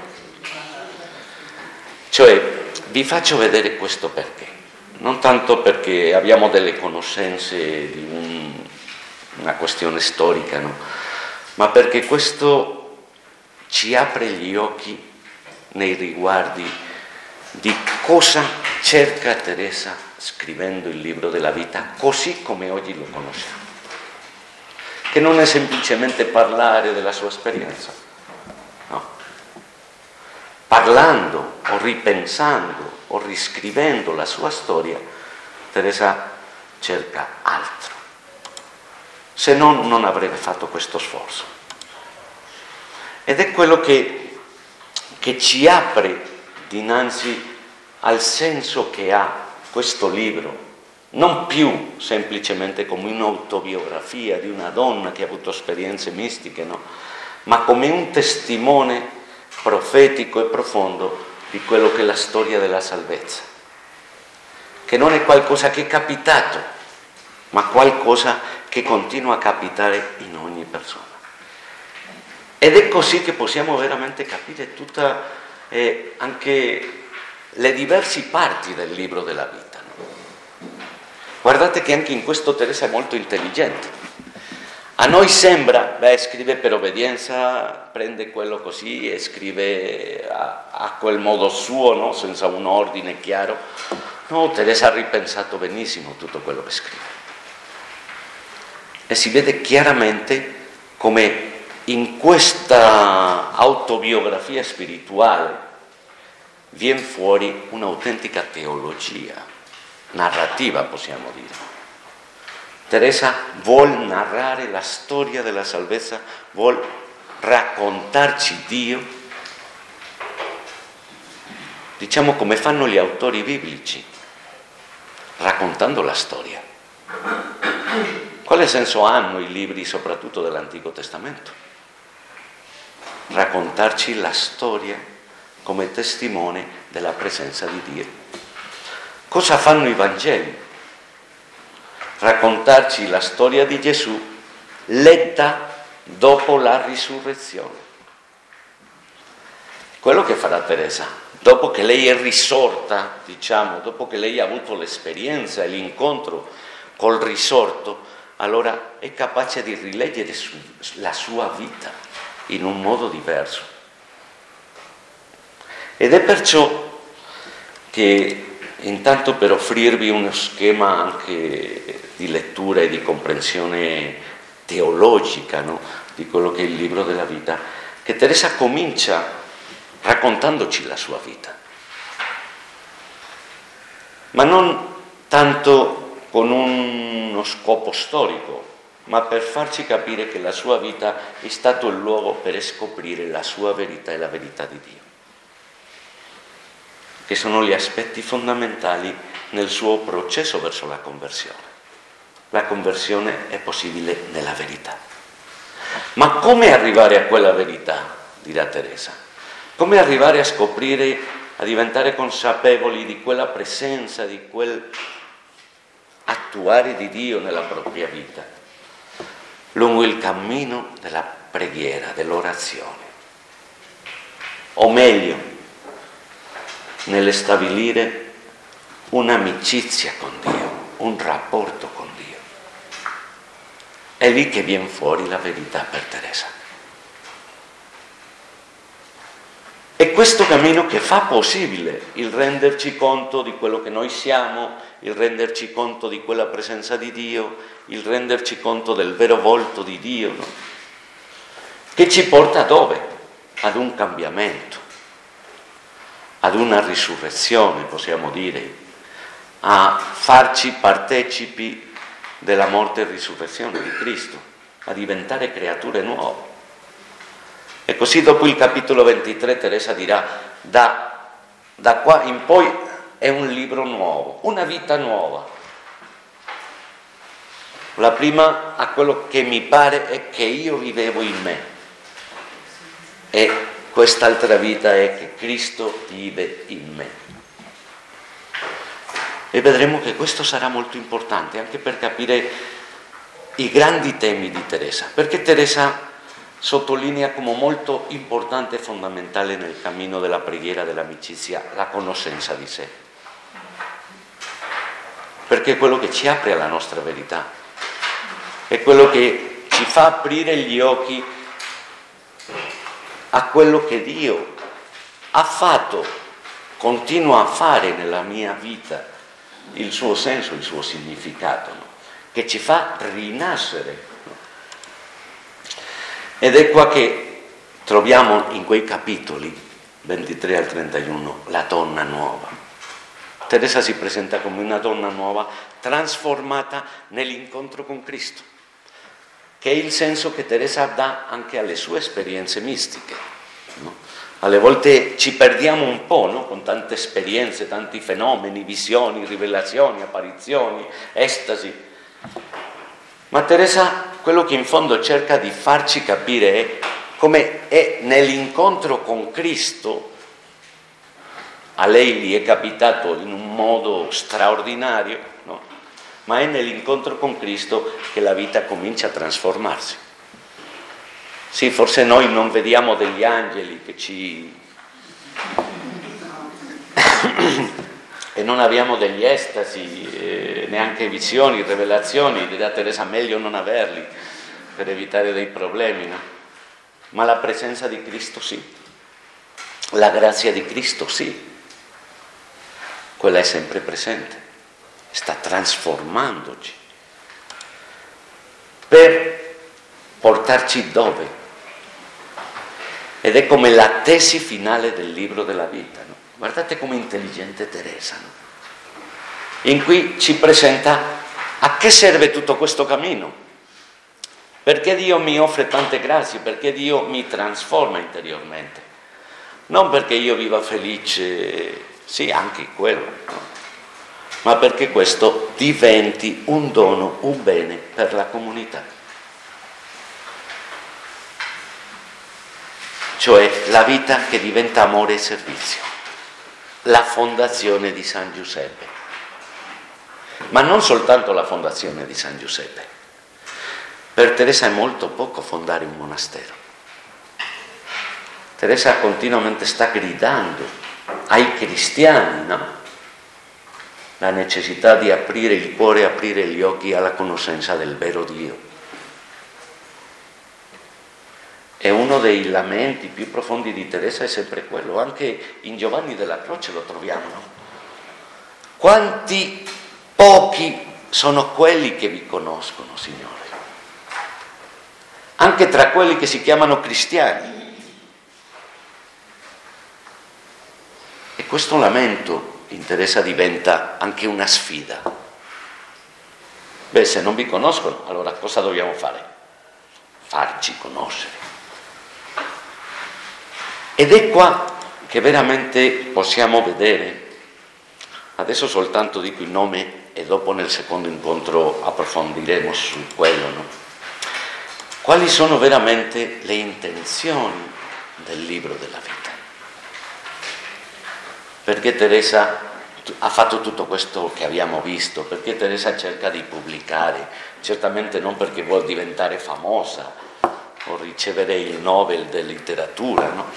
Cioè, vi faccio vedere questo perché. Non tanto perché abbiamo delle conoscenze di un, una questione storica, no? Ma perché questo ci apre gli occhi nei riguardi di cosa cerca Teresa scrivendo il libro della vita, così come oggi lo conosciamo. Che non è semplicemente parlare della sua esperienza, no. Parlando o ripensando o riscrivendo la sua storia, Teresa cerca altro. Se no, non avrebbe fatto questo sforzo. Ed è quello che, che ci apre dinanzi al senso che ha questo libro, non più semplicemente come un'autobiografia di una donna che ha avuto esperienze mistiche, no? Ma come un testimone profetico e profondo di quello che è la storia della salvezza, che non è qualcosa che è capitato, ma qualcosa che continua a capitare in ogni persona. Ed è così che possiamo veramente capire tutte eh, anche le diverse parti del libro della vita. No? Guardate che anche in questo Teresa è molto intelligente. A noi sembra, beh, scrive per obbedienza, prende quello così e scrive a, a quel modo suo, no? Senza un ordine chiaro. No, Teresa ha ripensato benissimo tutto quello che scrive. E si vede chiaramente come in questa autobiografia spirituale viene fuori un'autentica teologia, narrativa possiamo dire. Teresa vuol narrare la storia della salvezza, vuol raccontarci Dio, diciamo come fanno gli autori biblici, raccontando la storia. Quale senso hanno i libri soprattutto dell'Antico Testamento? Raccontarci la storia come testimone della presenza di Dio. Cosa fanno i Vangeli? Raccontarci la storia di Gesù letta dopo la risurrezione. Quello che farà Teresa, dopo che lei è risorta, diciamo, dopo che lei ha avuto l'esperienza e l'incontro col risorto, allora è capace di rileggere su, la sua vita in un modo diverso. Ed è perciò che, intanto per offrirvi uno schema anche di lettura e di comprensione teologica, no? Di quello che è il libro della vita, che Teresa comincia raccontandoci la sua vita, ma non tanto con uno scopo storico, ma per farci capire che la sua vita è stato il luogo per scoprire la sua verità e la verità di Dio, che sono gli aspetti fondamentali nel suo processo verso la conversione. La conversione è possibile nella verità. Ma come arrivare a quella verità, dirà Teresa? Come arrivare a scoprire, a diventare consapevoli di quella presenza, di quel attuare di Dio nella propria vita? Lungo il cammino della preghiera, dell'orazione. O meglio, nelle stabilire un'amicizia con Dio, un rapporto con Dio. È lì che viene fuori la verità per Teresa. È questo cammino che fa possibile il renderci conto di quello che noi siamo, il renderci conto di quella presenza di Dio, il renderci conto del vero volto di Dio, no? Che ci porta dove? Ad un cambiamento, ad una risurrezione, possiamo dire, a farci partecipi della morte e risurrezione di Cristo, a diventare creature nuove. E così dopo il capitolo ventitré Teresa dirà, da, da qua in poi è un libro nuovo, una vita nuova. La prima, a quello che mi pare, è che io vivevo in me, e quest'altra vita è che Cristo vive in me. E vedremo che questo sarà molto importante anche per capire i grandi temi di Teresa, perché Teresa sottolinea come molto importante e fondamentale nel cammino della preghiera, dell'amicizia, la conoscenza di sé, perché è quello che ci apre alla nostra verità, è quello che ci fa aprire gli occhi a quello che Dio ha fatto, continua a fare nella mia vita, il suo senso, il suo significato, no? Che ci fa rinascere. No? Ed è qua che troviamo in quei capitoli ventitré al trentuno la donna nuova. Teresa si presenta come una donna nuova trasformata nell'incontro con Cristo, che è il senso che Teresa dà anche alle sue esperienze mistiche, no? Alle volte ci perdiamo un po', no? Con tante esperienze, tanti fenomeni, visioni, rivelazioni, apparizioni, estasi. Ma Teresa quello che in fondo cerca di farci capire è come è nell'incontro con Cristo, a lei gli è capitato in un modo straordinario, no? Ma è nell'incontro con Cristo che la vita comincia a trasformarsi. Sì, forse noi non vediamo degli angeli che ci... e non abbiamo degli estasi, eh, neanche visioni, rivelazioni, dirà Teresa, meglio non averli per evitare dei problemi, no? Ma la presenza di Cristo sì, la grazia di Cristo sì, quella è sempre presente, sta trasformandoci per portarci dove? Ed è come la tesi finale del libro della vita, no? Guardate come intelligente Teresa, no? In cui ci presenta a che serve tutto questo cammino, perché Dio mi offre tante grazie, perché Dio mi trasforma interiormente, non perché io viva felice, sì, anche quello, no? Ma perché questo diventi un dono, un bene per la comunità. Cioè la vita che diventa amore e servizio, la fondazione di San Giuseppe. Ma non soltanto la fondazione di San Giuseppe. Per Teresa è molto poco fondare un monastero. Teresa continuamente sta gridando ai cristiani, no? La necessità di aprire il cuore, aprire gli occhi alla conoscenza del vero Dio. E uno dei lamenti più profondi di Teresa è sempre quello, anche in Giovanni della Croce lo troviamo, no? Quanti pochi sono quelli che vi conoscono, Signore? Anche tra quelli che si chiamano cristiani. E questo lamento in Teresa diventa anche una sfida. Beh, se non vi conoscono, allora cosa dobbiamo fare? Farci conoscere. Ed è qua che veramente possiamo vedere, adesso soltanto dico il nome e dopo nel secondo incontro approfondiremo su quello, no? Quali sono veramente le intenzioni del libro della vita. Perché Teresa ha fatto tutto questo che abbiamo visto, perché Teresa cerca di pubblicare, certamente non perché vuol diventare famosa, o ricevere il Nobel della letteratura, no?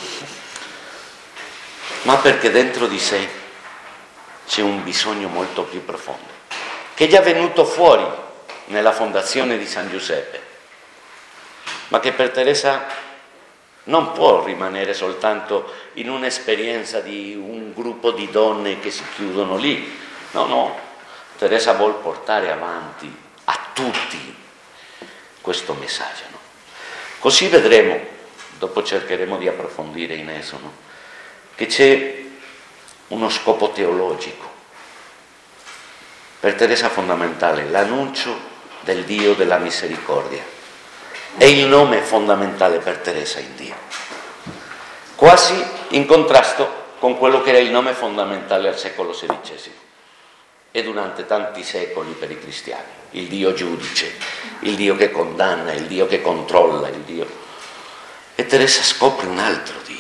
Ma perché dentro di sé c'è un bisogno molto più profondo, che è già venuto fuori nella fondazione di San Giuseppe, ma che per Teresa non può rimanere soltanto in un'esperienza di un gruppo di donne che si chiudono lì. No, no, Teresa vuol portare avanti a tutti questo messaggio, no? Così vedremo, dopo cercheremo di approfondire in esso, no? Che c'è uno scopo teologico. Per Teresa fondamentale, l'annuncio del Dio della misericordia. È il nome fondamentale per Teresa in Dio. Quasi in contrasto con quello che era il nome fondamentale al secolo sedicesimo e durante tanti secoli per i cristiani. Il Dio giudice, il Dio che condanna, il Dio che controlla, il Dio. E Teresa scopre un altro Dio.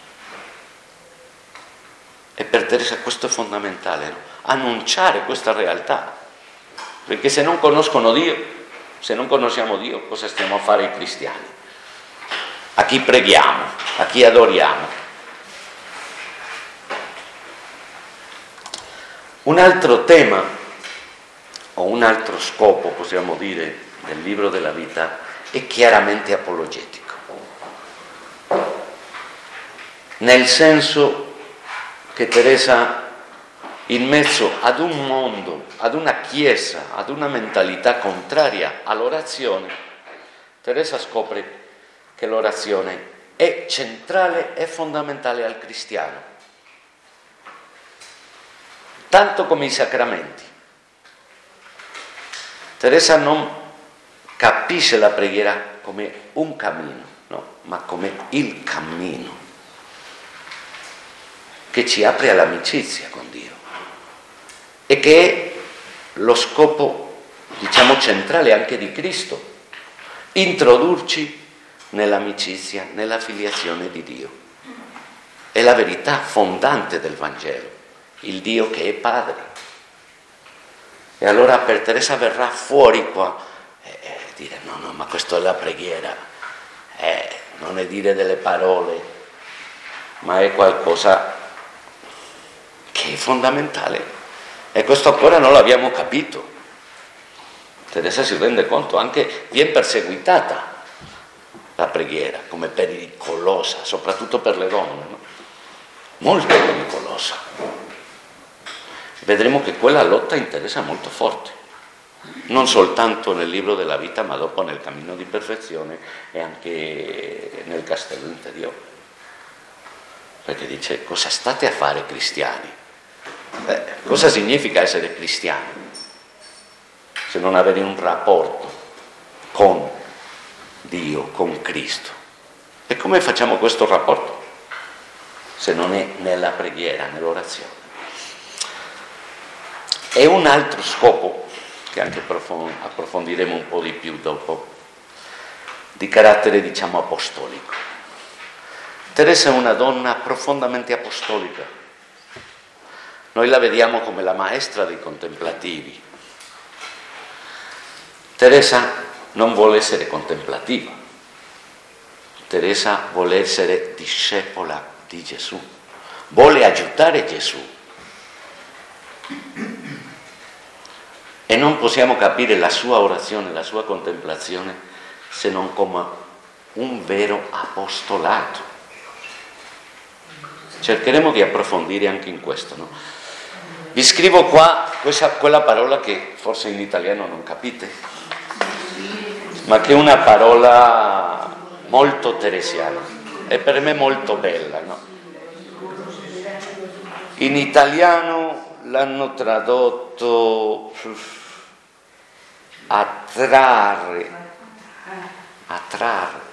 E per Teresa questo è fondamentale, no? Annunciare questa realtà. Perché se non conoscono Dio, se non conosciamo Dio, cosa stiamo a fare i cristiani? A chi preghiamo? A chi adoriamo? Un altro tema, o un altro scopo, possiamo dire, del libro della vita è chiaramente apologetico. Nel senso che Teresa, in mezzo ad un mondo, ad una chiesa, ad una mentalità contraria all'orazione, Teresa scopre che l'orazione è centrale e fondamentale al cristiano, tanto come i sacramenti. Teresa non capisce la preghiera come un cammino, no, ma come il cammino che ci apre all'amicizia con Dio e che è lo scopo, diciamo, centrale anche di Cristo, introdurci nell'amicizia, nella filiazione di Dio. È la verità fondante del Vangelo, il Dio che è Padre. E allora per Teresa verrà fuori qua e, e dire no, no, ma questo è la preghiera, è non è dire delle parole, ma è qualcosa che è fondamentale. E questo ancora non l'abbiamo capito. Teresa si rende conto, anche viene perseguitata la preghiera, come pericolosa, soprattutto per le donne, no? Molto pericolosa. Vedremo che quella lotta in Teresa è molto forte, non soltanto nel libro della vita, ma dopo nel cammino di perfezione e anche nel castello interiore. Perché dice, cosa state a fare cristiani? Beh, cosa significa essere cristiani? Se non avere un rapporto con Dio, con Cristo. E come facciamo questo rapporto? Se non è nella preghiera, nell'orazione. E un altro scopo, che anche approfondiremo un po' di più dopo, di carattere diciamo apostolico. Teresa è una donna profondamente apostolica. Noi la vediamo come la maestra dei contemplativi. Teresa non vuole essere contemplativa. Teresa vuole essere discepola di Gesù, vuole aiutare Gesù. E non possiamo capire la sua orazione, la sua contemplazione, se non come un vero apostolato. Cercheremo di approfondire anche in questo, no? Vi scrivo qua questa, quella parola che forse in italiano non capite, ma che è una parola molto teresiana e per me molto bella, no? In italiano l'hanno tradotto attrarre, attrarre,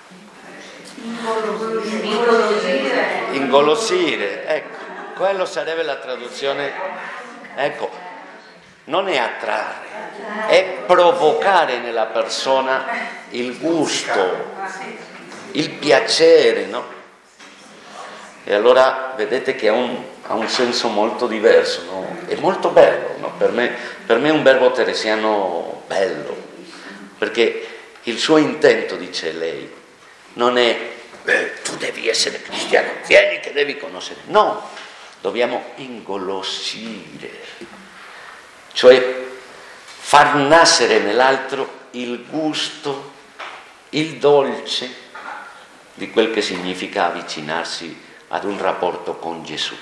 ingolosire, ingolosire, ecco, quello sarebbe la traduzione, ecco, non è attrarre, è provocare nella persona il gusto, il piacere, no? E allora vedete che ha un, ha un senso molto diverso, no? È molto bello, no? Per me, per me è un verbo teresiano bello, perché il suo intento, dice lei, non è eh, tu devi essere cristiano, vieni che devi conoscere, no, dobbiamo ingolosire, cioè far nascere nell'altro il gusto, il dolce di quel che significa avvicinarsi ad un rapporto con Gesù.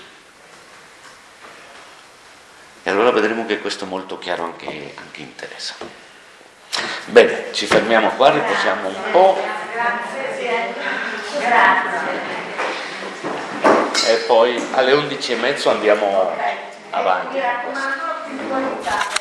E allora vedremo che questo è molto chiaro anche, anche in Teresa. Bene, ci fermiamo qua, riposiamo un po'. E poi alle undici e mezzo andiamo avanti.